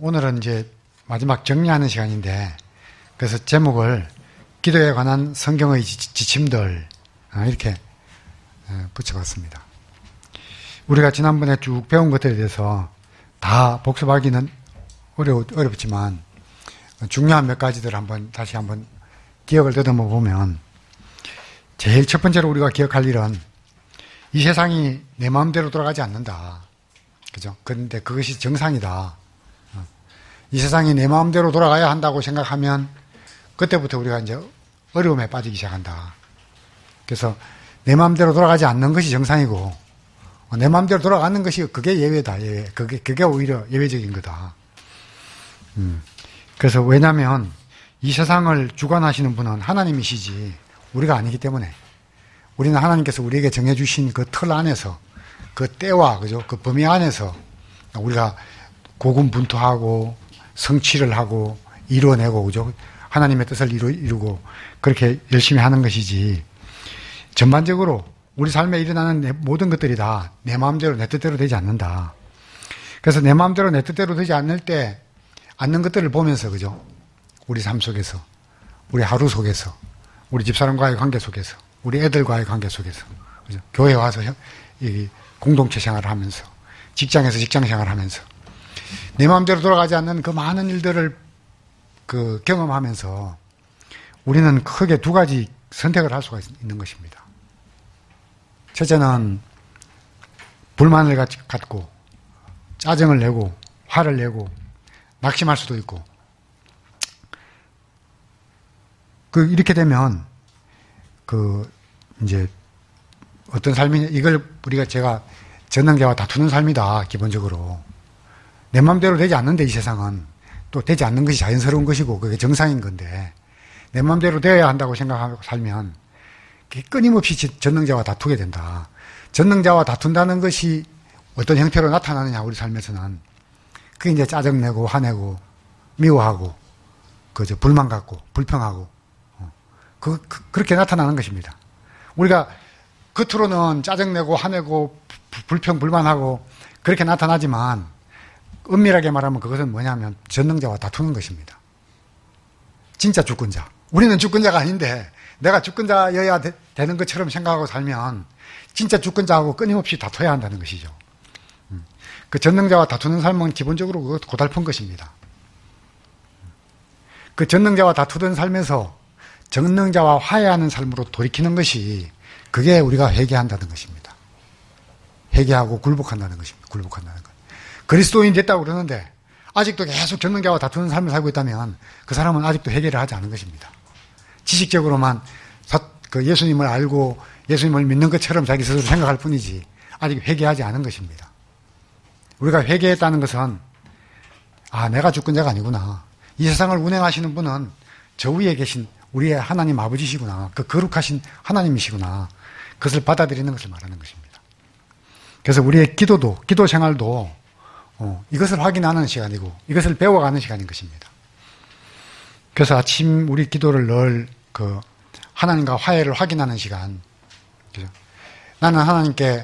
오늘은 이제 마지막 정리하는 시간인데, 그래서 제목을 기도에 관한 성경의 지침들, 이렇게 붙여봤습니다. 우리가 지난번에 쭉 배운 것들에 대해서 다 복습하기는 어렵지만, 중요한 몇 가지들 다시 한번 기억을 더듬어 보면, 제일 첫 번째로 우리가 기억할 일은 이 세상이 내 마음대로 돌아가지 않는다. 그죠? 그런데 그것이 정상이다. 이 세상이 내 마음대로 돌아가야 한다고 생각하면 그때부터 우리가 이제 어려움에 빠지기 시작한다. 그래서 내 마음대로 돌아가지 않는 것이 정상이고, 내 마음대로 돌아가는 것이 그게 예외다. 예외. 그게 오히려 예외적인 거다. 그래서 왜냐면 이 세상을 주관하시는 분은 하나님이시지 우리가 아니기 때문에, 우리는 하나님께서 우리에게 정해주신 그 틀 안에서, 그 때와, 그죠? 그 범위 안에서 우리가 고군분투하고 성취를 하고 이루어내고, 그죠? 하나님의 뜻을 이루고 그렇게 열심히 하는 것이지, 전반적으로 우리 삶에 일어나는 모든 것들이 다 내 마음대로 내 뜻대로 되지 않는다. 그래서 내 마음대로 내 뜻대로 되지 않는 것들을 보면서, 그죠? 우리 삶 속에서, 우리 하루 속에서, 우리 집사람과의 관계 속에서, 우리 애들과의 관계 속에서, 그죠? 교회 와서 이 공동체 생활을 하면서, 직장에서 직장 생활을 하면서, 내 마음대로 돌아가지 않는 그 많은 일들을 경험하면서 우리는 크게 두 가지 선택을 할 수가 있는 것입니다. 첫째는 불만을 갖고 짜증을 내고 화를 내고 낙심할 수도 있고, 이렇게 되면 이제 어떤 삶이냐, 이걸 제가 전능자와 다투는 삶이다. 기본적으로 내 마음대로 되지 않는데, 이 세상은 또 되지 않는 것이 자연스러운 것이고 그게 정상인 건데, 내 마음대로 되어야 한다고 생각하고 살면 끊임없이 전능자와 다투게 된다. 전능자와 다툰다는 것이 어떤 형태로 나타나느냐, 우리 삶에서는 그게 이제 짜증내고 화내고 미워하고 불만 갖고 불평하고 그렇게 나타나는 것입니다. 우리가 겉으로는 짜증내고 화내고 불평 불만하고 그렇게 나타나지만, 엄밀하게 말하면 그것은 뭐냐면 전능자와 다투는 것입니다. 진짜 주권자. 우리는 주권자가 아닌데 내가 주권자여야 되는 것처럼 생각하고 살면 진짜 주권자하고 끊임없이 다퉈야 한다는 것이죠. 그 전능자와 다투는 삶은 기본적으로 고달픈 것입니다. 그 전능자와 다투던 삶에서 전능자와 화해하는 삶으로 돌이키는 것이, 그게 우리가 회개한다는 것입니다. 회개하고 굴복한다는 것입니다. 굴복한다는 것. 그리스도인 됐다고 그러는데 아직도 계속 전능자와 다투는 삶을 살고 있다면 그 사람은 아직도 회개를 하지 않은 것입니다. 지식적으로만 예수님을 알고 예수님을 믿는 것처럼 자기 스스로 생각할 뿐이지 아직 회개하지 않은 것입니다. 우리가 회개했다는 것은, 내가 주권자가 아니구나. 이 세상을 운행하시는 분은 저 위에 계신 우리의 하나님 아버지시구나. 그 거룩하신 하나님이시구나. 그것을 받아들이는 것을 말하는 것입니다. 그래서 우리의 기도 생활도 이것을 확인하는 시간이고 이것을 배워가는 시간인 것입니다. 그래서 아침 우리 기도를 늘 하나님과 화해를 확인하는 시간. 그죠? 나는 하나님께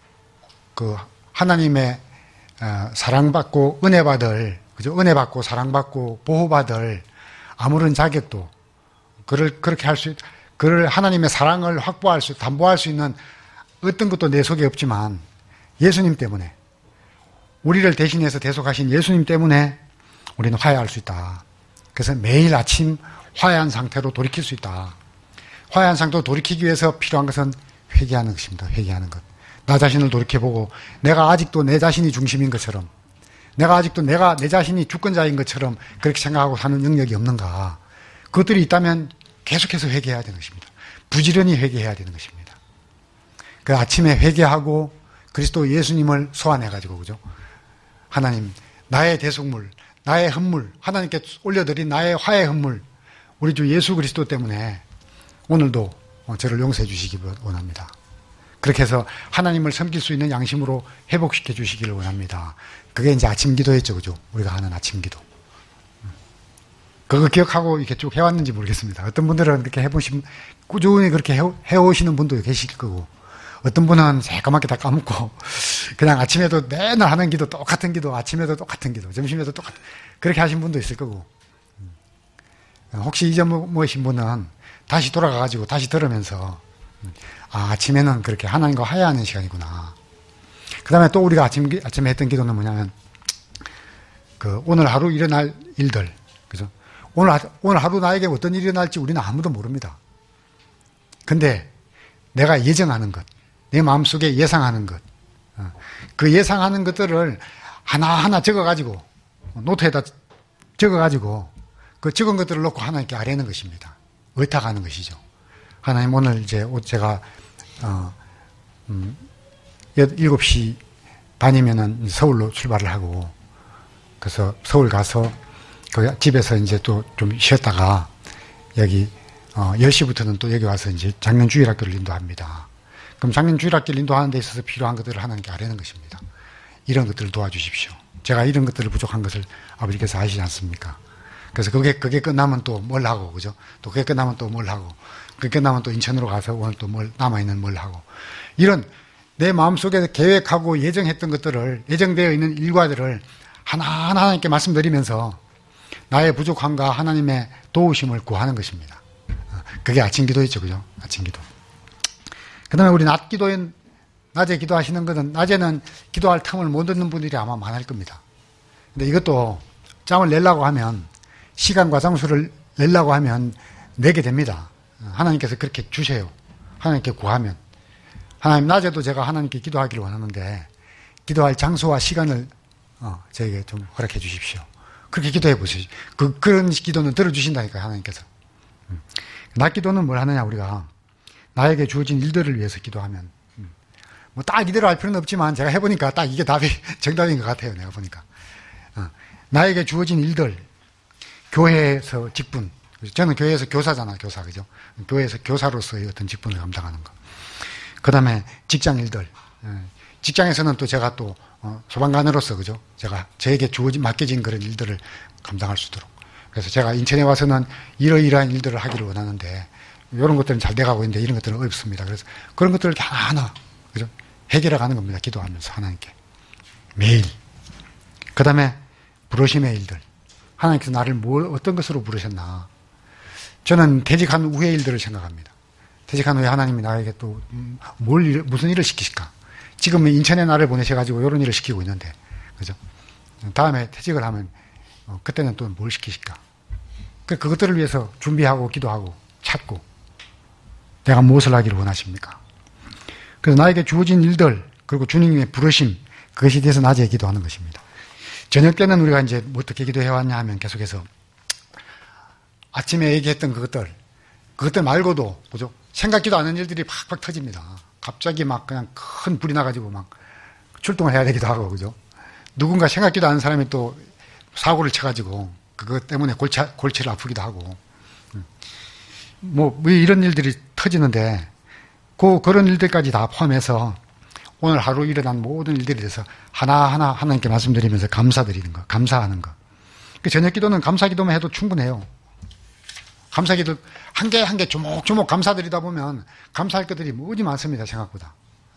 하나님의 사랑받고 은혜받을, 그죠? 은혜받고 사랑받고 보호받을 아무런 자격도, 그렇게 그를 하나님의 사랑을 담보할 수 있는 어떤 것도 내 속에 없지만, 예수님 때문에, 우리를 대신해서 대속하신 예수님 때문에 우리는 화해할 수 있다. 그래서 매일 아침 화해한 상태로 돌이킬 수 있다. 화해한 상태로 돌이키기 위해서 필요한 것은 회개하는 것입니다. 회개하는 것. 나 자신을 돌이켜보고, 내가 아직도 내 자신이 중심인 것처럼, 내가 아직도 내 자신이 주권자인 것처럼 그렇게 생각하고 사는 능력이 없는가. 그것들이 있다면 계속해서 회개해야 되는 것입니다. 부지런히 회개해야 되는 것입니다. 그 아침에 회개하고 그리스도 예수님을 소환해가지고, 그죠? 하나님, 나의 대속물, 나의 헌물, 하나님께 올려드린 나의 화해 헌물, 우리 주 예수 그리스도 때문에 오늘도 저를 용서해 주시기 원합니다. 그렇게 해서 하나님을 섬길 수 있는 양심으로 회복시켜 주시기를 원합니다. 그게 이제 아침 기도였죠, 그죠? 우리가 하는 아침 기도. 그거 기억하고 이렇게 쭉 해왔는지 모르겠습니다. 어떤 분들은 그렇게 꾸준히 그렇게 해오시는 분도 계실 거고, 어떤 분은 새까맣게 다 까먹고 그냥 아침에도 맨날 하는 기도 똑같은 기도, 아침에도 똑같은 기도, 점심에도 똑같은 그렇게 하신 분도 있을 거고 혹시 잊어먹으신 분은 다시 돌아가가지고 다시 들으면서 아침에는 그렇게 하나님과 화해하는 시간이구나. 그 다음에 또 우리가 아침에 했던 기도는 뭐냐면 오늘 하루 일어날 일들, 그죠? 오늘 하루 나에게 어떤 일이 일어날지 우리는 아무도 모릅니다. 근데 내가 예정하는 것, 내 마음속에 예상하는 것, 그 예상하는 것들을 하나하나 적어가지고, 노트에다 적어가지고, 그 적은 것들을 놓고 하나님께 아뢰는 것입니다. 의탁하는 것이죠. 하나님, 오늘 제가, 7시 반이면은 서울로 출발을 하고, 그래서 서울 가서, 집에서 이제 또 좀 쉬었다가, 여기, 10시부터는 또 여기 와서 이제 작년 주일학교를 인도합니다. 그럼 작년 주일학교를 인도하는 데 있어서 필요한 것들을 하나님께 아뢰는 것입니다. 이런 것들을 도와주십시오. 제가 이런 것들을 부족한 것을 아버지께서 아시지 않습니까? 그래서 그게 끝나면 또 뭘 하고, 그죠? 또 그게 끝나면 또 뭘 하고, 그게 끝나면 또 인천으로 가서 오늘 또 남아있는 뭘 하고. 이런 내 마음속에 계획하고 예정했던 것들을, 예정되어 있는 일과들을 하나하나 하나님께 말씀드리면서 나의 부족함과 하나님의 도우심을 구하는 것입니다. 그게 아침 기도였죠, 그죠? 아침 기도. 그 다음에 우리 낮에 기도하시는 것은, 낮에는 기도할 틈을 못 얻는 분들이 아마 많을 겁니다. 근데 이것도 짬을 내려고 하면, 시간과 장소를 내려고 하면 내게 됩니다. 하나님께서 그렇게 주세요. 하나님께 구하면. 하나님, 낮에도 제가 하나님께 기도하기를 원하는데, 기도할 장소와 시간을, 저에게 좀 허락해 주십시오. 그렇게 기도해 보세요. 그런 기도는 들어주신다니까요, 하나님께서. 낮 기도는 뭘 하느냐, 우리가. 나에게 주어진 일들을 위해서 기도하면. 뭐 딱 이대로 할 필요는 없지만 제가 해보니까 딱 이게 정답인 것 같아요, 내가 보니까. 나에게 주어진 일들. 교회에서 직분. 저는 교회에서 교사잖아, 교사, 그죠? 교회에서 교사로서의 어떤 직분을 감당하는 거. 그 다음에 직장 일들. 직장에서는 또 제가 또, 소방관으로서, 그죠? 저에게 맡겨진 그런 일들을 감당할 수 있도록. 그래서 제가 인천에 와서는 이러이러한 일들을 하기를 원하는데, 이런 것들은 잘 돼가고 있는데, 이런 것들은 어렵습니다. 그래서 그런 것들을 하나하나, 그죠? 해결해 가는 겁니다. 기도하면서 하나님께. 매일. 그 다음에 부르심의 일들. 하나님께서 나를 어떤 것으로 부르셨나. 저는 퇴직한 후의 일들을 생각합니다. 퇴직한 후에 하나님이 나에게 또, 무슨 일을 시키실까. 지금 인천에 나를 보내셔가지고 이런 일을 시키고 있는데, 그죠? 다음에 퇴직을 하면, 그때는 또 뭘 시키실까. 그것들을 위해서 준비하고, 기도하고, 찾고, 내가 무엇을 하기를 원하십니까? 그래서 나에게 주어진 일들, 그리고 주님의 부르심, 그것에 대해서 낮에 기도하는 것입니다. 저녁 때는 우리가 이제 어떻게 기도해왔냐 하면 계속해서 아침에 얘기했던 그것들 말고도, 그죠? 생각지도 않은 일들이 팍팍 터집니다. 갑자기 막 그냥 큰 불이 나가지고 막 출동을 해야 되기도 하고, 그죠? 누군가 생각지도 않은 사람이 또 사고를 쳐가지고 그것 때문에 골치를 아프기도 하고, 왜 이런 일들이 터지는데, 그런 일들까지 다 포함해서 오늘 하루 일어난 모든 일들에 대해서 하나하나 하나님께 말씀드리면서 감사드리는 거, 감사하는 거. 그 저녁 기도는 감사 기도만 해도 충분해요. 감사 기도 한 개 한 개 조목조목 감사드리다 보면 감사할 것들이 무지 많습니다, 생각보다.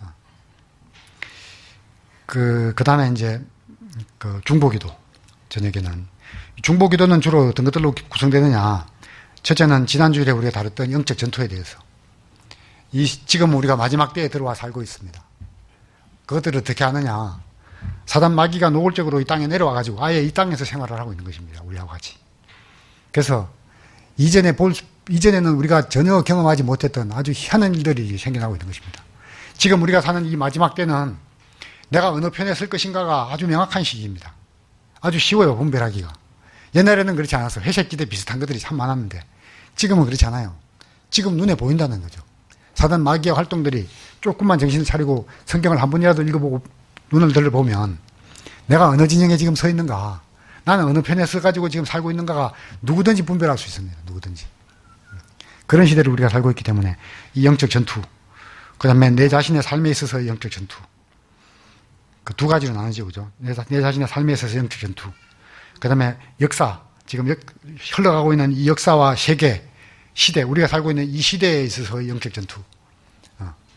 그 다음에 이제 중보 기도, 저녁에는. 중보 기도는 주로 어떤 것들로 구성되느냐. 첫째는 지난주일에 우리가 다뤘던 영적 전투에 대해서. 지금 우리가 마지막 때에 들어와 살고 있습니다. 그것들을 어떻게 하느냐. 사단 마귀가 노골적으로 이 땅에 내려와가지고 아예 이 땅에서 생활을 하고 있는 것입니다. 우리하고 같이. 그래서 이전에는 우리가 전혀 경험하지 못했던 아주 희한한 일들이 생겨나고 있는 것입니다. 지금 우리가 사는 이 마지막 때는 내가 어느 편에 설 것인가가 아주 명확한 시기입니다. 아주 쉬워요, 분별하기가. 옛날에는 그렇지 않았어요. 회색지대 비슷한 것들이 참 많았는데 지금은 그렇지 않아요. 지금 눈에 보인다는 거죠. 사단 마귀의 활동들이 조금만 정신을 차리고 성경을 한 번이라도 읽어보고 눈을 들어보면 내가 어느 진영에 지금 서 있는가, 나는 어느 편에 서가지고 지금 살고 있는가가 누구든지 분별할 수 있습니다. 누구든지. 그런 시대를 우리가 살고 있기 때문에 이 영적 전투, 그 다음에 내 자신의 삶에 있어서의 영적 전투, 그 두 가지로 나누죠, 그죠? 내 자신의 삶에 있어서 영적 전투, 그 다음에 역사, 지금 흘러가고 있는 이 역사와 세계, 시대, 우리가 살고 있는 이 시대에 있어서의 영적 전투,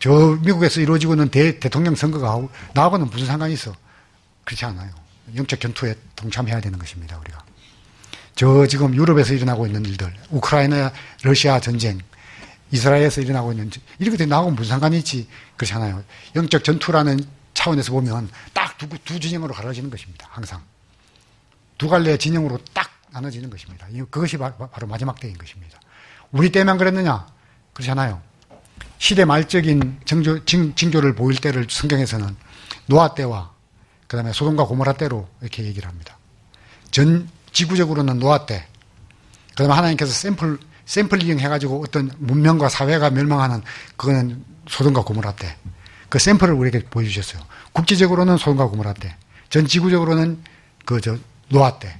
저 미국에서 이루어지고 있는 대통령 선거가 나하고는 무슨 상관이 있어? 그렇지 않아요. 영적 전투에 동참해야 되는 것입니다, 우리가. 저 지금 유럽에서 일어나고 있는 일들, 우크라이나, 러시아 전쟁, 이스라엘에서 일어나고 있는, 이렇게 나하고 무슨 상관이 있지? 그렇지 않아요. 영적 전투라는 차원에서 보면 딱 두 진영으로 갈라지는 것입니다, 항상. 두 갈래의 진영으로 딱 나눠지는 것입니다. 그것이 바로 마지막 때인 것입니다. 우리 때만 그랬느냐? 그렇지 않아요. 시대 말적인 징조를 보일 때를 성경에서는 노아 때와 그 다음에 소돔과 고모라 때로 이렇게 얘기를 합니다. 전 지구적으로는 노아 때, 그 다음에 하나님께서 샘플링 해가지고 어떤 문명과 사회가 멸망하는 그거는 소돔과 고모라 때. 그 샘플을 우리에게 보여주셨어요. 국지적으로는 소돔과 고모라 때, 전 지구적으로는 노아 때.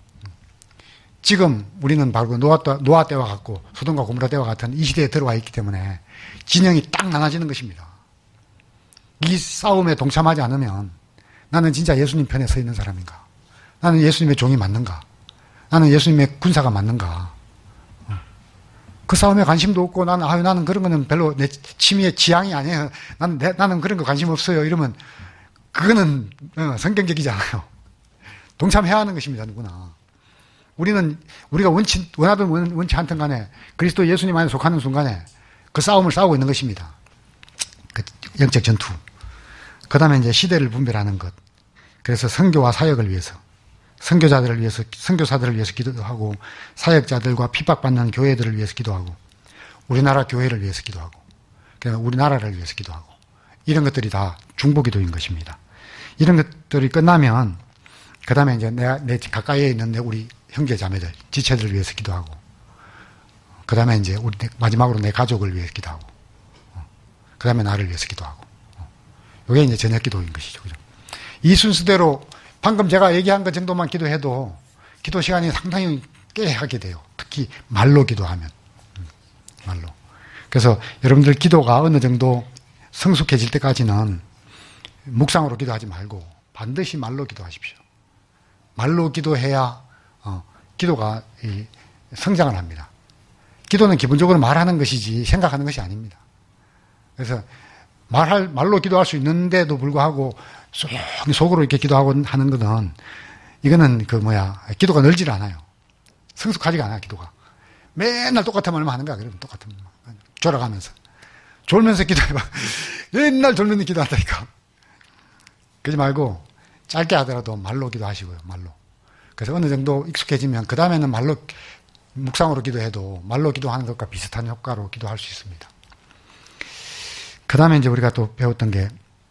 지금 우리는 바로 노아 때와 같고 소돔과 고모라 때와 같은 이 시대에 들어와 있기 때문에 진영이 딱 나눠지는 것입니다. 이 싸움에 동참하지 않으면 나는 진짜 예수님 편에 서 있는 사람인가? 나는 예수님의 종이 맞는가? 나는 예수님의 군사가 맞는가? 그 싸움에 관심도 없고 나는 그런 거는 별로 내 취미의 지향이 아니에요. 나는 그런 거 관심 없어요. 이러면 그거는 성경적이지 않아요. 동참해야 하는 것입니다, 누구나. 우리가 원하든 원치 않든 간에 그리스도 예수님 안에 속하는 순간에 그 싸움을 싸우고 있는 것입니다. 그 영적 전투. 그 다음에 이제 시대를 분별하는 것. 그래서 선교와 사역을 위해서, 선교사들을 위해서 기도하고, 사역자들과 핍박받는 교회들을 위해서 기도하고, 우리나라 교회를 위해서 기도하고, 그냥 우리나라를 위해서 기도하고, 이런 것들이 다 중보기도인 것입니다. 이런 것들이 끝나면, 그 다음에 이제 내 가까이에 있는 우리 형제 자매들, 지체들을 위해서 기도하고, 그 다음에 이제 마지막으로 내 가족을 위해서 기도하고, 그 다음에 나를 위해서 기도하고. 이게 이제 저녁 기도인 것이죠. 그죠? 이 순서대로 방금 제가 얘기한 것 정도만 기도해도 기도 시간이 상당히 꽤 하게 돼요. 특히 말로 기도하면. 말로. 그래서 여러분들 기도가 어느 정도 성숙해질 때까지는 묵상으로 기도하지 말고 반드시 말로 기도하십시오. 말로 기도해야 기도가 성장을 합니다. 기도는 기본적으로 말하는 것이지 생각하는 것이 아닙니다. 그래서 말로 기도할 수 있는데도 불구하고 속으로 이렇게 기도하고 하는 것은 이거는 기도가 늘질 않아요. 성숙하지가 않아요, 기도가. 맨날 똑같은 말만 하는 거야, 그러면 똑같은 말. 졸아가면서. 졸면서 기도해봐. 맨날 졸면서 기도한다니까. 그러지 말고 짧게 하더라도 말로 기도하시고요, 말로. 그래서 어느 정도 익숙해지면 그 다음에는 말로 묵상으로 기도해도 말로 기도하는 것과 비슷한 효과로 기도할 수 있습니다. 그 다음에 이제 우리가 또 배웠던 게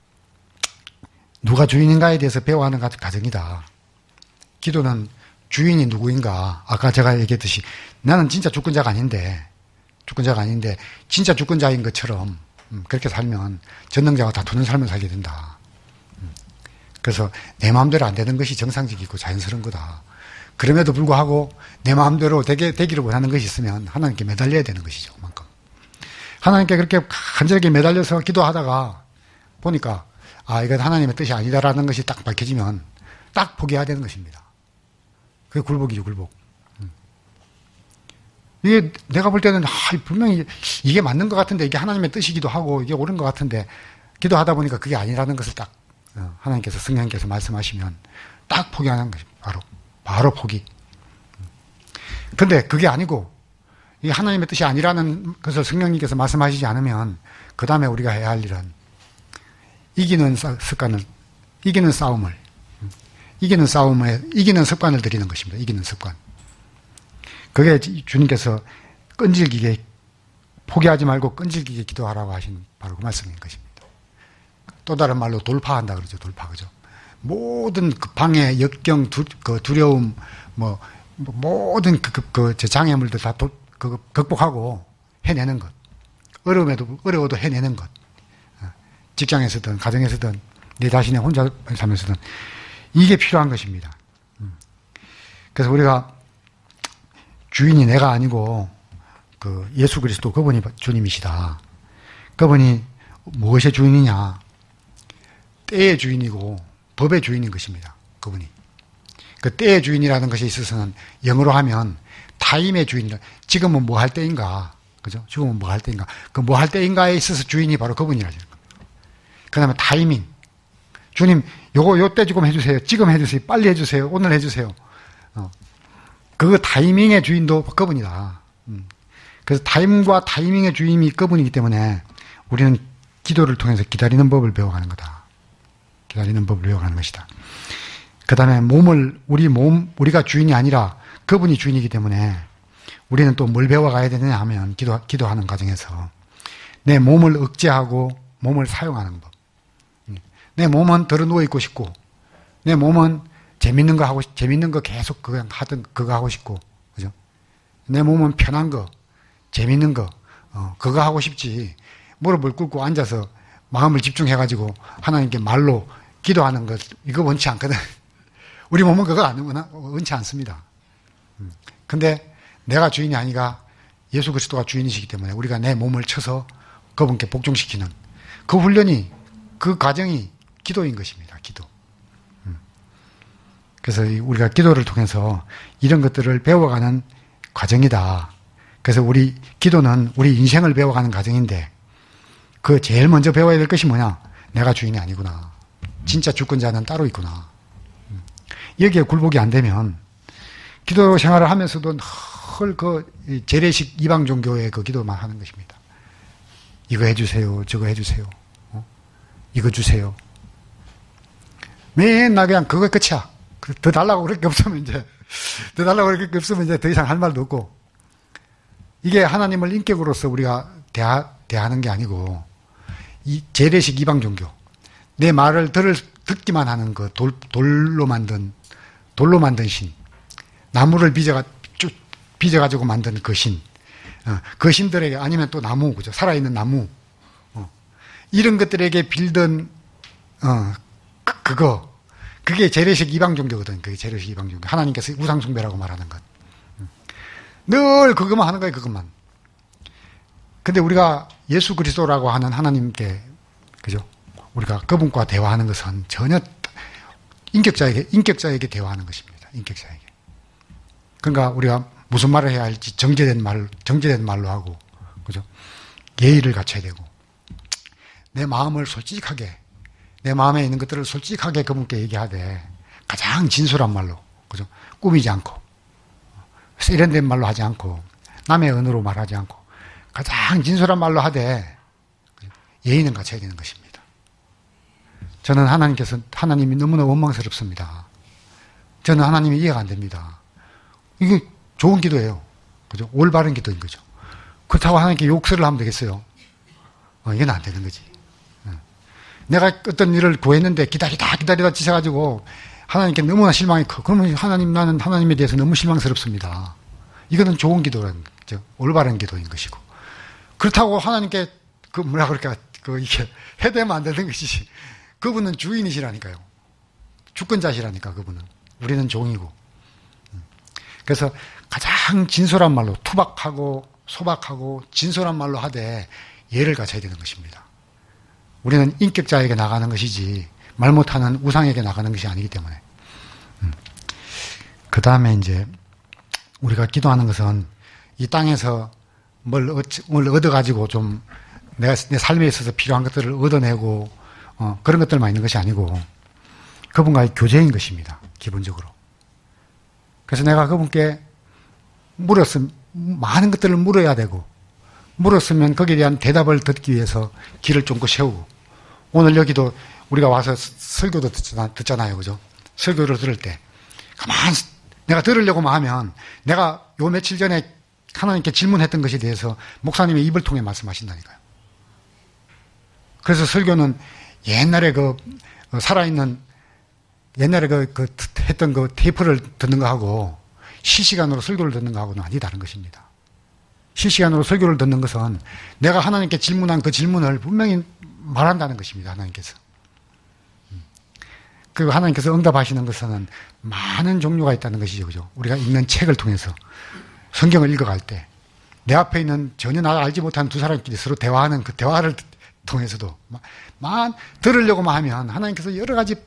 누가 주인인가에 대해서 배워하는 과정이다. 기도는 주인이 누구인가. 아까 제가 얘기했듯이 나는 진짜 주권자가 아닌데 진짜 주권자인 것처럼 그렇게 살면 전능자와 다투는 삶을 살게 된다. 그래서 내 마음대로 안 되는 것이 정상적이고 자연스러운 거다. 그럼에도 불구하고 내 마음대로 되기를 원하는 것이 있으면 하나님께 매달려야 되는 것이죠. 그만큼. 하나님께 그렇게 간절하게 매달려서 기도하다가 보니까 이건 하나님의 뜻이 아니다라는 것이 딱 밝혀지면 딱 포기해야 되는 것입니다. 그게 굴복이죠, 굴복. 이게 내가 볼 때는 분명히 이게 맞는 것 같은데 이게 하나님의 뜻이기도 하고 이게 옳은 것 같은데 기도하다 보니까 그게 아니라는 것을 딱 하나님께서 성령께서 말씀하시면 딱 포기하는 것입니다. 바로 포기. 근데 그게 아니고 이 하나님의 뜻이 아니라는 것을 성령님께서 말씀하시지 않으면 그 다음에 우리가 해야 할 일은 이기는 싸움을 이기는 습관을 들이는 것입니다. 이기는 습관. 그게 주님께서 끈질기게 포기하지 말고 끈질기게 기도하라고 하신 바로 그 말씀인 것입니다. 또 다른 말로 돌파한다 그러죠. 돌파, 그죠? 모든 그 방해, 역경, 두려움, 모든 장애물들 다 극복하고 해내는 것. 어려워도 해내는 것. 직장에서든, 가정에서든, 내 자신의 혼자 살면서든, 이게 필요한 것입니다. 그래서 우리가 주인이 내가 아니고, 예수 그리스도 그분이 주님이시다. 그분이 무엇의 주인이냐? 때의 주인이고, 법의 주인인 것입니다. 그분이. 그 때의 주인이라는 것에 있어서는 영어로 하면 타임의 주인이라, 지금은 뭐 할 때인가? 그죠? 죽으면 뭐 할 때인가. 그 뭐 할 때인가에 있어서 주인이 바로 그분이라죠. 그 다음에 타이밍. 주님, 요때 지금 해주세요. 지금 해주세요. 빨리 해주세요. 오늘 해주세요. 그 타이밍의 주인도 그분이다. 그래서 타임과 타이밍의 주인이 그분이기 때문에 우리는 기도를 통해서 기다리는 법을 배워가는 거다. 기다리는 법을 배워가는 것이다. 그 다음에 우리가 주인이 아니라 그분이 주인이기 때문에 우리는 또 뭘 배워가야 되느냐 하면 기도하는 과정에서 내 몸을 억제하고 몸을 사용하는 법. 내 몸은 들어 누워있고 싶고, 내 몸은 재밌는 거 계속 그거 하고 싶고, 그죠? 내 몸은 편한 거, 재밌는 거, 그거 하고 싶지. 무릎을 꿇고 앉아서 마음을 집중해가지고 하나님께 말로 기도하는 것, 이거 원치 않거든. 우리 몸은 그거 원치 않습니다. 근데 내가 주인이 아니라 예수 그리스도가 주인이시기 때문에 우리가 내 몸을 쳐서 그분께 복종시키는 그 훈련이, 그 과정이 기도인 것입니다. 기도. 그래서 우리가 기도를 통해서 이런 것들을 배워가는 과정이다. 그래서 우리 기도는 우리 인생을 배워가는 과정인데 그 제일 먼저 배워야 될 것이 뭐냐? 내가 주인이 아니구나. 진짜 주권자는 따로 있구나. 여기에 굴복이 안 되면 기도 생활을 하면서도 재래식 이방 종교의 그 기도만 하는 것입니다. 이거 해주세요. 저거 해주세요. 이거 주세요. 맨날 그냥 그거 끝이야. 더 달라고 그럴 게 없으면 이제 더 이상 할 말도 없고. 이게 하나님을 인격으로서 우리가 대하는 게 아니고, 이 재래식 이방 종교. 내 말을 듣기만 하는 그 돌로 만든 신. 나무를 빚어가지고 만든 그 신. 그 신들에게, 아니면 또 나무, 그죠? 살아있는 나무. 이런 것들에게 빌던, 그게 재래식 이방 종교거든. 그게 재래식 이방 종교. 하나님께서 우상숭배라고 말하는 것. 늘 그것만 하는 거예요, 그것만. 근데 우리가 예수 그리스도라고 하는 하나님께, 그죠? 우리가 그분과 대화하는 것은 전혀 인격자에게 대화하는 것입니다. 인격자에게. 그러니까 우리가 무슨 말을 해야 할지 정제된 말로 하고, 그죠? 예의를 갖춰야 되고, 내 마음을 솔직하게, 내 마음에 있는 것들을 솔직하게 그분께 얘기하되, 가장 진솔한 말로, 그죠? 꾸미지 않고, 세련된 말로 하지 않고, 남의 언어로 말하지 않고, 가장 진솔한 말로 하되, 예의는 갖춰야 되는 것입니다. 저는 하나님이 너무나 원망스럽습니다. 저는 하나님이 이해가 안 됩니다. 이게 좋은 기도예요. 그죠? 올바른 기도인 거죠. 그렇다고 하나님께 욕설을 하면 되겠어요? 이건 안 되는 거지. 내가 어떤 일을 구했는데 기다리다 지쳐가지고 하나님께 너무나 실망이 커. 그러면 나는 하나님에 대해서 너무 실망스럽습니다. 이거는 좋은 기도라는 거죠. 올바른 기도인 것이고. 그렇다고 하나님께 이게 해대면 안 되는 것이지. 그분은 주인이시라니까요. 주권자시라니까, 그분은. 우리는 종이고. 그래서 가장 진솔한 말로, 투박하고 소박하고 진솔한 말로 하되 예를 갖춰야 되는 것입니다. 우리는 인격자에게 나가는 것이지 말 못하는 우상에게 나가는 것이 아니기 때문에. 그 다음에 이제 우리가 기도하는 것은 이 땅에서 뭘 얻어가지고 좀 내 삶에 있어서 필요한 것들을 얻어내고 그런 것들만 있는 것이 아니고 그분과의 교제인 것입니다. 기본적으로. 그래서 내가 그분께 많은 것들을 물어야 되고, 물었으면 거기에 대한 대답을 듣기 위해서 길을 쫑긋 세우고, 오늘 여기도 우리가 와서 설교도 듣잖아요. 그죠? 설교를 들을 때 내가 들으려고만 하면 내가 요 며칠 전에 하나님께 질문했던 것에 대해서 목사님의 입을 통해 말씀하신다니까요. 그래서 설교는 옛날에 살아있는 옛날에 했던 테이프를 듣는 거하고 실시간으로 설교를 듣는 거하고는 완전히 다른 것입니다. 실시간으로 설교를 듣는 것은 내가 하나님께 질문한 그 질문을 분명히 말한다는 것입니다. 하나님께서. 그리고 하나님께서 응답하시는 것은 많은 종류가 있다는 것이죠. 그죠? 우리가 읽는 책을 통해서 성경을 읽어갈 때 내 앞에 있는 전혀 나를 알지 못하는 두 사람끼리 서로 대화하는 그 대화를 통해서도 들으려고만 하면 하나님께서 여러 가지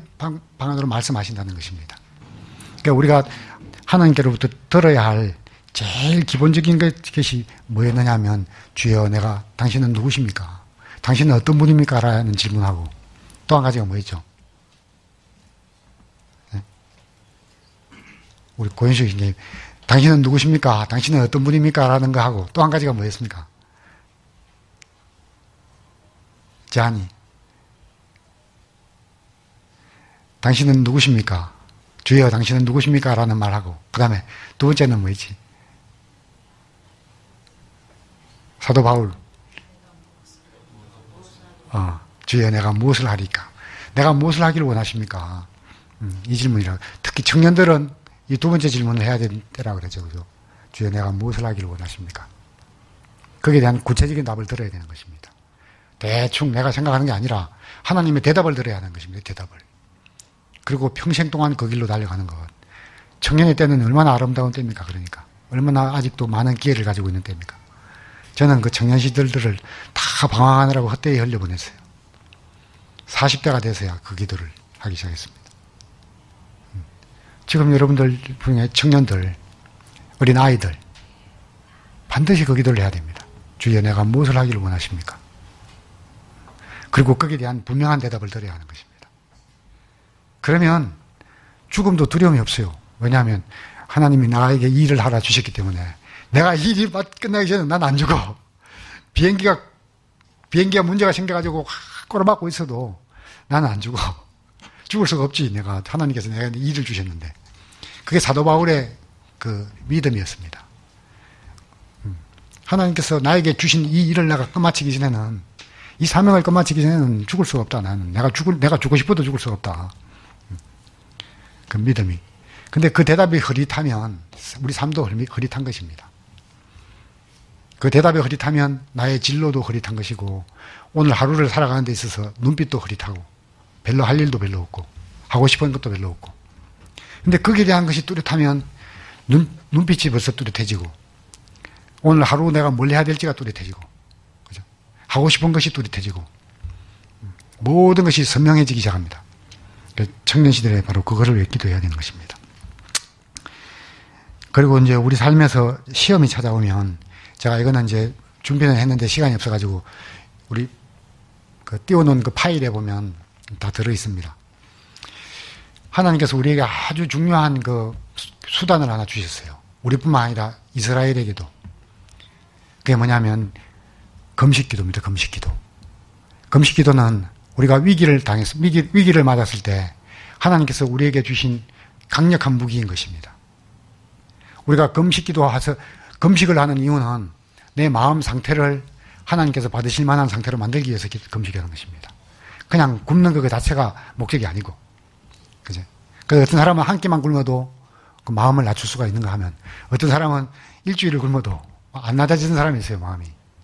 방안으로 말씀하신다는 것입니다. 그러니까 우리가 하나님께로부터 들어야 할 제일 기본적인 것이 뭐였느냐 하면, 주여, 내가, 당신은 누구십니까? 당신은 어떤 분입니까? 라는 질문하고, 또 한 가지가 뭐였죠? 네? 우리 고현식 선생님, 당신은 누구십니까? 당신은 어떤 분입니까? 라는 거 하고, 또 한 가지가 뭐였습니까? 제한이. 당신은 누구십니까? 주여, 당신은 누구십니까? 라는 말하고, 그 다음에 두 번째는 뭐였지? 사도 바울. 주여, 내가 무엇을 하리까? 내가 무엇을 하기를 원하십니까? 이 질문이라. 특히 청년들은 이 두 번째 질문을 해야 되라 그러죠. 그죠? 주여, 내가 무엇을 하기를 원하십니까? 거기에 대한 구체적인 답을 들어야 되는 것입니다. 대충 내가 생각하는 게 아니라 하나님의 대답을 들어야 하는 것입니다. 대답을. 그리고 평생 동안 그 길로 달려가는 것. 청년의 때는 얼마나 아름다운 때입니까? 그러니까. 얼마나 아직도 많은 기회를 가지고 있는 때입니까? 저는 그 청년 시절들을 다 방황하느라고 헛되이 흘려보냈어요. 40대가 돼서야 그 기도를 하기 시작했습니다. 지금 여러분들 중에 청년들, 어린 아이들, 반드시 그 기도를 해야 됩니다. 주여, 내가 무엇을 하기를 원하십니까? 그리고 거기에 대한 분명한 대답을 드려야 하는 것입니다. 그러면 죽음도 두려움이 없어요. 왜냐하면 하나님이 나에게 이 일을 하라 주셨기 때문에 내가 이 일이 끝나기 전에 난 안 죽어. 비행기가 문제가 생겨가지고 꼬라박고 있어도 나는 안 죽어. 죽을 수가 없지. 하나님께서 내가 이 일을 주셨는데. 그게 사도 바울의 그 믿음이었습니다. 하나님께서 나에게 주신 이 일을 내가 끝마치기 전에는, 이 사명을 끝마치기 전에는 죽을 수가 없다. 나는 내가 죽고 싶어도 죽을 수가 없다. 그 믿음이. 근데 그 대답이 흐릿하면 우리 삶도 흐릿한 것입니다. 그 대답이 흐릿하면 나의 진로도 흐릿한 것이고, 오늘 하루를 살아가는 데 있어서 눈빛도 흐릿하고, 별로 할 일도 별로 없고, 하고 싶은 것도 별로 없고. 근데 거기에 대한 것이 뚜렷하면 눈빛이 벌써 뚜렷해지고, 오늘 하루 내가 뭘 해야 될지가 뚜렷해지고, 그죠? 하고 싶은 것이 뚜렷해지고, 모든 것이 선명해지기 시작합니다. 청년 시대에 바로 그거를 위해 기도해야 되는 것입니다. 그리고 이제 우리 삶에서 시험이 찾아오면, 제가 이거는 이제 준비는 했는데 시간이 없어가지고, 우리 그 띄워놓은 그 파일에 보면 다 들어 있습니다. 하나님께서 우리에게 아주 중요한 그 수단을 하나 주셨어요. 우리뿐만 아니라 이스라엘에게도. 그게 뭐냐면 금식 기도입니다. 금식 기도. 금식 기도는 우리가 위기를 맞았을 때 하나님께서 우리에게 주신 강력한 무기인 것입니다. 우리가 금식 기도해서 금식을 하는 이유는 내 마음 상태를 하나님께서 받으실 만한 상태로 만들기 위해서 금식하는 것입니다. 그냥 굶는 것 자체가 목적이 아니고, 그죠? 그 어떤 사람은 한 끼만 굶어도 그 마음을 낮출 수가 있는가 하면, 어떤 사람은 일주일을 굶어도 안 낮아지는 사람이 있어요, 마음이.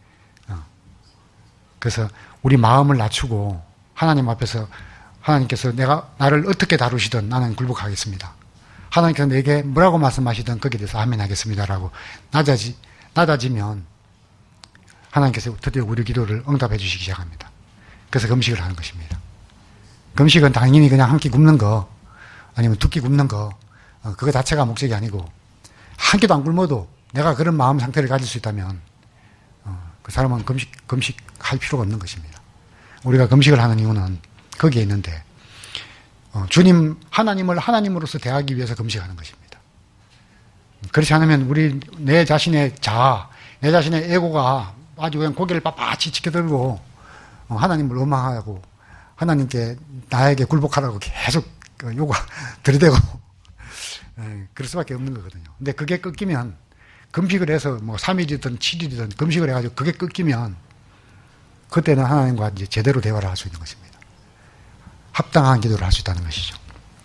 그래서 우리 마음을 낮추고 하나님 앞에서 하나님께서 나를 어떻게 다루시든 나는 굴복하겠습니다. 하나님께서 내게 뭐라고 말씀하시든 거기에 대해서 아멘 하겠습니다라고 낮아지면 하나님께서 드디어 우리 기도를 응답해 주시기 시작합니다. 그래서 금식을 하는 것입니다. 금식은 당연히 그냥 한 끼 굶는 거, 아니면 두 끼 굶는 거, 그거 자체가 목적이 아니고, 한 끼도 안 굶어도 내가 그런 마음 상태를 가질 수 있다면, 그 사람은 금식할 필요가 없는 것입니다. 우리가 금식을 하는 이유는 거기에 있는데, 하나님을 하나님으로서 대하기 위해서 금식하는 것입니다. 그렇지 않으면 내 자신의 자아, 내 자신의 에고가 아주 그냥 고개를 빳빳이 지켜들고, 하나님을 원망하고, 하나님께 나에게 굴복하라고 계속 들이대고, 그럴 수밖에 없는 거거든요. 근데 그게 꺾이면, 금식을 해서 3일이든 7일이든 금식을 해가지고 그게 꺾이면, 그때는 하나님과 이제 제대로 대화를 할 수 있는 것입니다. 합당한 기도를 할 수 있다는 것이죠.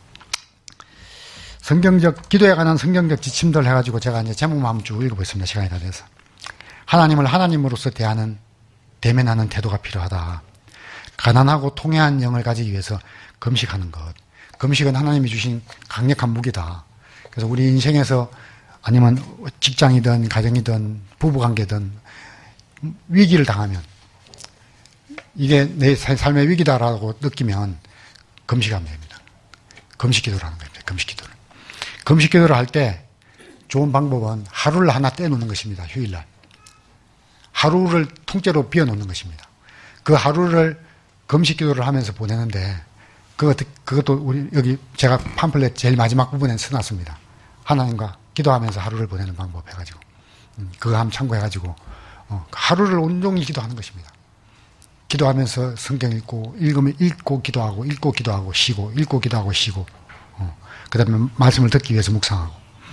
기도에 관한 성경적 지침들 해가지고 제가 이제 제목만 한번 쭉 읽어보겠습니다. 시간이 다 돼서. 하나님을 하나님으로서 대면하는 태도가 필요하다. 가난하고 통회한 영을 가지기 위해서 금식하는 것. 금식은 하나님이 주신 강력한 무기다. 그래서 우리 인생에서 아니면 직장이든 가정이든 부부관계든 위기를 당하면, 이게 내 삶의 위기다라고 느끼면 금식하면 됩니다. 금식 기도를 하는 겁니다. 금식 기도를. 금식 기도를 할 때 좋은 방법은 하루를 하나 떼놓는 것입니다. 휴일날. 하루를 통째로 비워놓는 것입니다. 그 하루를 금식 기도를 하면서 보내는데 그것도 우리 여기 제가 팜플렛 제일 마지막 부분에 써놨습니다. 하나님과 기도하면서 하루를 보내는 방법 해가지고 그거 한번 참고해가지고 하루를 온종일 기도하는 것입니다. 기도하면서 성경 읽고 기도하고 쉬고 읽고 기도하고 쉬고 그 다음에 말씀을 듣기 위해서 묵상하고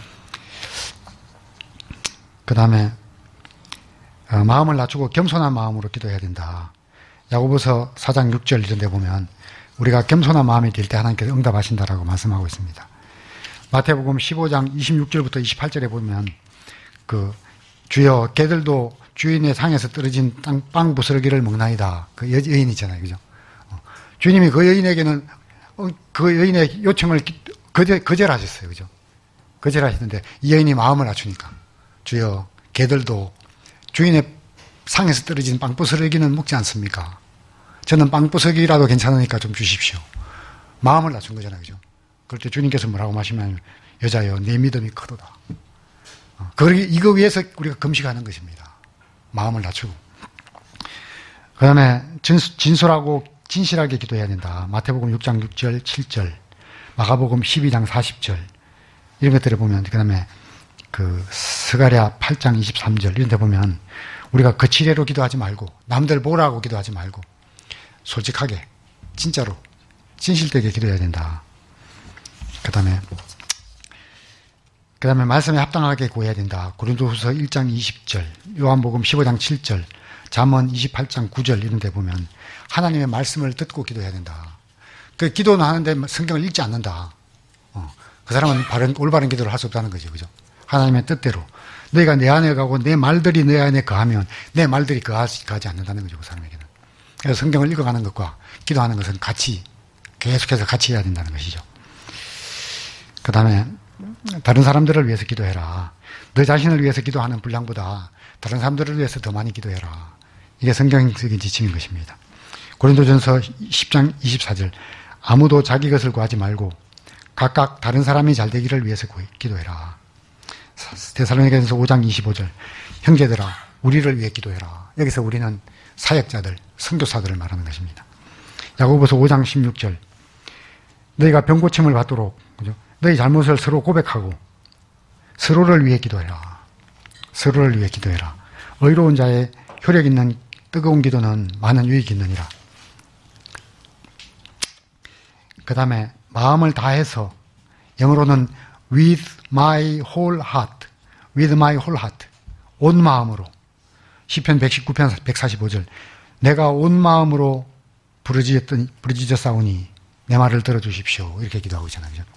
그 다음에 마음을 낮추고 겸손한 마음으로 기도해야 된다. 야고보서 4장 6절 이런 데 보면 우리가 겸손한 마음이 될 때 하나님께서 응답하신다라고 말씀하고 있습니다. 마태복음 15장 26절부터 28절에 보면 주여 개들도 주인의 상에서 떨어진 빵 부스러기를 먹나이다. 그 여인 있잖아요. 그죠? 주님이 그 여인에게는 그 여인의 요청을 거절하셨어요. 그죠? 거절하셨는데 이 여인이 마음을 낮추니까 주여 개들도 주인의 상에서 떨어진 빵 부스러기는 먹지 않습니까? 저는 빵 부스러기라도 괜찮으니까 좀 주십시오. 마음을 낮춘 거잖아요. 그죠? 그럴 때 주님께서 뭐라고 말씀하시면 여자여 내 믿음이 크도다. 이거 위해서 우리가 금식하는 것입니다. 마음을 낮추고. 그 다음에 진솔하고 진실하게 기도해야 된다. 마태복음 6장 6절 7절 마가복음 12장 40절 이런 것들을 보면 그 다음에 스가랴 8장 23절 이런 데 보면 우리가 거칠애로 기도하지 말고 남들 보라고 기도하지 말고 솔직하게 진짜로 진실되게 기도해야 된다. 그 다음에 말씀에 합당하게 구해야 된다. 고린도후서 1장 20절, 요한복음 15장 7절, 잠언 28장 9절 이런 데 보면 하나님의 말씀을 듣고 기도해야 된다. 그 기도는 하는데 성경을 읽지 않는다. 그 사람은 올바른 기도를 할 수 없다는 거죠. 그죠? 하나님의 뜻대로. 너희가 내 안에 가고 내 말들이 내 안에 거하면 내 말들이 거하지 않는다는 거죠. 그 사람에게는. 그래서 성경을 읽어가는 것과 기도하는 것은 계속해서 같이 해야 된다는 것이죠. 그 다음에 다른 사람들을 위해서 기도해라. 너 자신을 위해서 기도하는 분량보다 다른 사람들을 위해서 더 많이 기도해라. 이게 성경적인 지침인 것입니다. 고린도전서 10장 24절 아무도 자기 것을 구하지 말고 각각 다른 사람이 잘 되기를 위해서 기도해라. 데살로니가전서 5장 25절 형제들아 우리를 위해 기도해라. 여기서 우리는 사역자들, 선교사들을 말하는 것입니다. 야고보서 5장 16절 너희가 병고침을 받도록 그죠? 너희 잘못을 서로 고백하고 서로를 위해 기도해라. 서로를 위해 기도해라. 의로운 자의 효력 있는 뜨거운 기도는 많은 유익이 있느니라. 그 다음에 마음을 다해서 영어로는 with my whole heart, with my whole heart, 온 마음으로 시편 119편 145절 내가 온 마음으로 부르짖었사오니 내 말을 들어주십시오. 이렇게 기도하고 있잖아요. 그죠?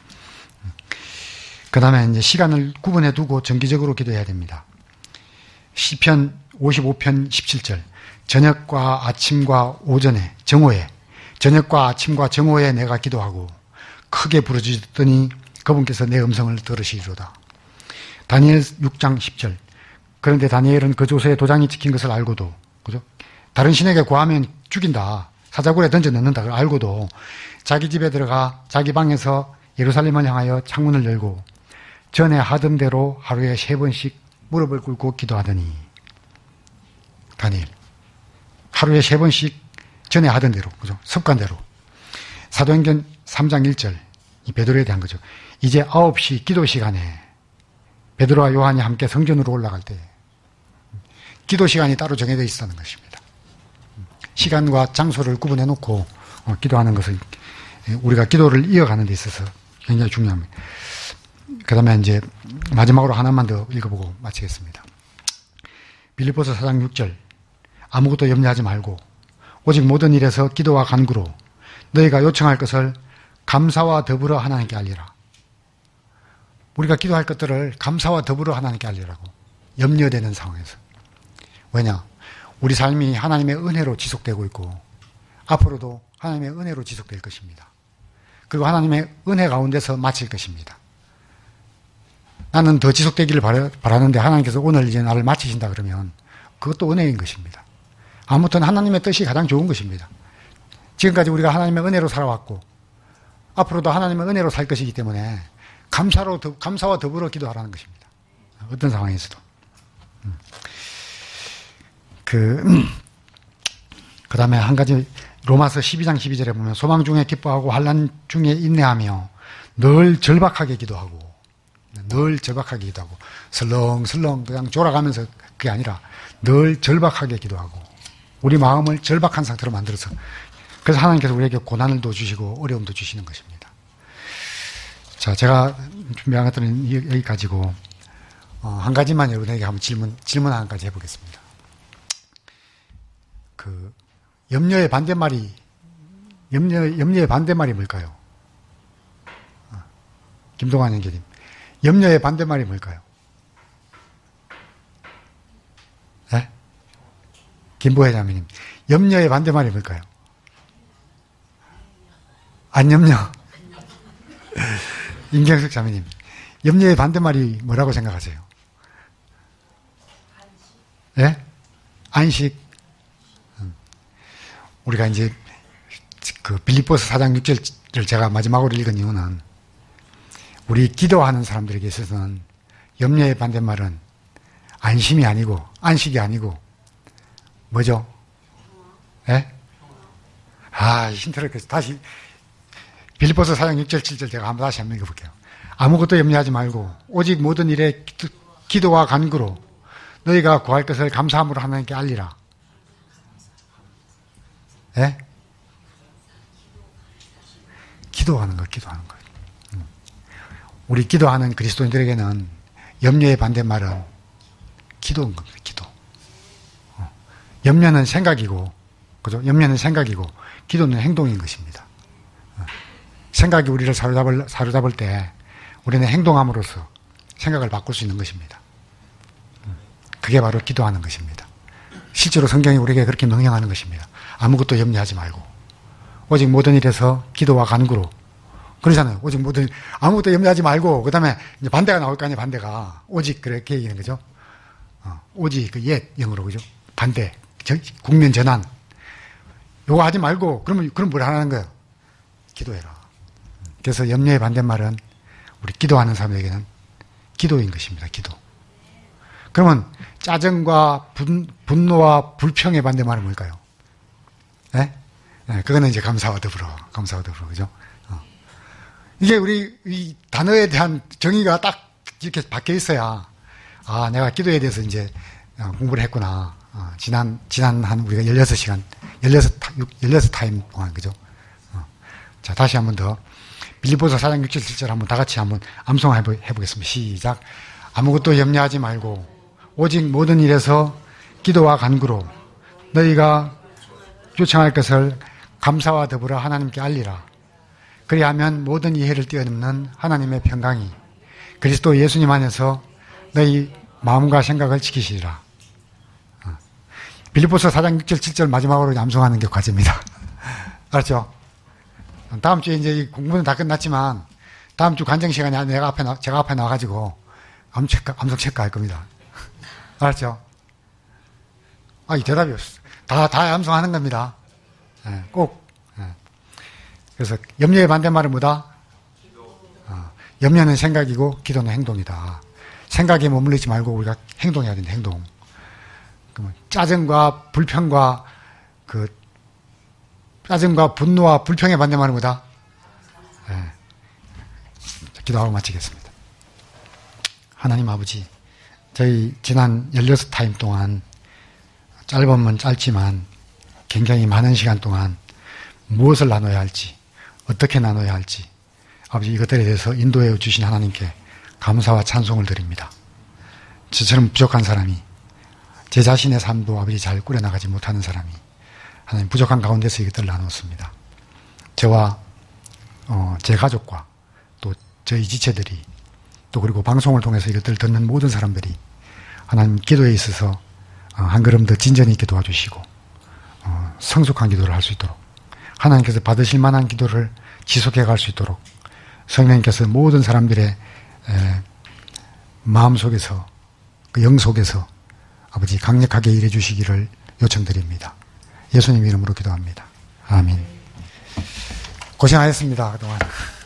그 다음에 이제 시간을 구분해 두고 정기적으로 기도해야 됩니다. 시편 55편 17절 저녁과 아침과 오전에 정오에 저녁과 아침과 정오에 내가 기도하고 크게 부르짖었더니 그분께서 내 음성을 들으시리로다. 다니엘 6장 10절 그런데 다니엘은 그 조서에 도장이 찍힌 것을 알고도 그죠? 다른 신에게 구하면 죽인다. 사자굴에 던져 넣는다. 그걸 알고도 자기 집에 들어가 자기 방에서 예루살렘을 향하여 창문을 열고 전에 하던 대로 하루에 3번씩 무릎을 꿇고 기도하더니 다니엘 하루에 3번씩 전에 하던 대로 그죠? 습관대로 사도행전 3장 1절 이 베드로에 대한 거죠. 이제 9시 기도 시간에 베드로와 요한이 함께 성전으로 올라갈 때 기도 시간이 따로 정해져 있었다는 것입니다. 시간과 장소를 구분해 놓고 기도하는 것은 우리가 기도를 이어가는 데 있어서 굉장히 중요합니다. 그 다음에 이제 마지막으로 하나만 더 읽어보고 마치겠습니다. 빌립보서 4장 6절 아무것도 염려하지 말고 오직 모든 일에서 기도와 간구로 너희가 요청할 것을 감사와 더불어 하나님께 알리라. 우리가 기도할 것들을 감사와 더불어 하나님께 알리라고. 염려되는 상황에서. 왜냐? 우리 삶이 하나님의 은혜로 지속되고 있고 앞으로도 하나님의 은혜로 지속될 것입니다. 그리고 하나님의 은혜 가운데서 마칠 것입니다. 나는 더 지속되기를 바라는데 하나님께서 오늘 이제 나를 마치신다 그러면 그것도 은혜인 것입니다. 아무튼 하나님의 뜻이 가장 좋은 것입니다. 지금까지 우리가 하나님의 은혜로 살아왔고 앞으로도 하나님의 은혜로 살 것이기 때문에 감사와 더불어 기도하라는 것입니다. 어떤 상황에서도. 그 다음에 한 가지, 로마서 12장 12절에 보면 소망 중에 기뻐하고 환난 중에 인내하며 늘 절박하게 기도하고, 설렁설렁 그냥 졸아가면서 그게 아니라 늘 절박하게 기도하고, 우리 마음을 절박한 상태로 만들어서, 그래서 하나님께서 우리에게 고난을도 주시고 어려움도 주시는 것입니다. 자, 제가 준비한 것들은 여기까지고, 한 가지만 여러분에게 한번 질문 한 가지 해보겠습니다. 염려의 반대말이 뭘까요? 김동환 형제님. 염려의 반대말이 뭘까요? 네? 김부회장님. 염려의 반대말이 뭘까요? 안 염려. 임경숙 자매님. 염려의 반대말이 뭐라고 생각하세요? 예? 네? 안식. 우리가 이제 빌립보서 4장 6절을 제가 마지막으로 읽은 이유는 우리 기도하는 사람들에게 있어서는 염려의 반대말은 안심이 아니고 안식이 아니고 뭐죠? 예? 힌트를 다시 빌립보서 4장 6절 7절 제가 다시 한번 읽어볼게요. 아무것도 염려하지 말고 오직 모든 일에 기도와 간구로 너희가 구할 것을 감사함으로 하나님께 알리라. 예? 기도하는 거. 우리 기도하는 그리스도인들에게는 염려의 반대말은 기도인 겁니다. 기도. 염려는 생각이고, 그죠? 염려는 생각이고, 기도는 행동인 것입니다. 생각이 우리를 사로잡을 때, 우리는 행동함으로써 생각을 바꿀 수 있는 것입니다. 그게 바로 기도하는 것입니다. 실제로 성경이 우리에게 그렇게 명령하는 것입니다. 아무것도 염려하지 말고 오직 모든 일에서 기도와 간구로, 그러잖아요. 오직 아무것도 염려하지 말고, 그 다음에 이제 반대가 나올 거 아니에요. 반대가 오직 그렇게 얘기하는 거죠. 오직 그 옛 영어로, 그죠? 반대, 국면 전환. 요거 하지 말고 그럼 뭘 하라는 거예요? 기도해라. 그래서 염려의 반대말은 우리 기도하는 사람에게는 기도인 것입니다. 기도. 그러면 짜증과 분노와 불평의 반대말은 뭘까요? 네? 네, 그거는 이제 감사와 더불어, 그죠? 이게 이 단어에 대한 정의가 딱 이렇게 박혀 있어야, 내가 기도에 대해서 이제 공부를 했구나. 지난 한 우리가 16 타임 동안, 그죠? 자, 다시 한 번 더. 빌립보서 4장 6절 7절 한번 다 같이 한번 암송해 보겠습니다. 시작. 아무것도 염려하지 말고, 오직 모든 일에서 기도와 간구로 너희가 요청할 것을 감사와 더불어 하나님께 알리라. 그리하면 모든 이해를 뛰어넘는 하나님의 평강이 그리스도 예수님 안에서 너희 마음과 생각을 지키시리라. 빌립보서 4장 6절 7절 마지막으로 암송하는 게 과제입니다. 알았죠? 다음 주에 이제 이 공부는 다 끝났지만 다음 주 간증 시간에 제가 앞에 나와가지고 암송 체크할 겁니다. 알았죠? 이 대답이 없어. 다 암송하는 겁니다. 네, 꼭. 네. 그래서 염려의 반대말은 뭐다? 염려는 생각이고 기도는 행동이다. 생각에 머물리지 말고 우리가 행동해야 된다. 행동. 그러면 짜증과 불평과 짜증과 분노와 불평의 반대말은 뭐다? 네. 기도하고 마치겠습니다. 하나님 아버지, 저희 지난 16타임 동안 짧으면 짧지만 굉장히 많은 시간 동안 무엇을 나눠야 할지, 어떻게 나눠야 할지, 아버지 이것들에 대해서 인도해 주신 하나님께 감사와 찬송을 드립니다. 저처럼 부족한 사람이, 제 자신의 삶도 아버지 잘 꾸려나가지 못하는 사람이 하나님 부족한 가운데서 이것들을 나눴습니다. 저와 제 가족과 또 저희 지체들이 또 그리고 방송을 통해서 이것들을 듣는 모든 사람들이 하나님 기도에 있어서 한 걸음 더 진전히 있게 도와주시고 성숙한 기도를 할 수 있도록, 하나님께서 받으실 만한 기도를 지속해 갈 수 있도록 성령님께서 모든 사람들의 마음속에서, 그 영 속에서 아버지 강력하게 일해 주시기를 요청드립니다. 예수님 이름으로 기도합니다. 아멘. 고생하셨습니다. 그동안.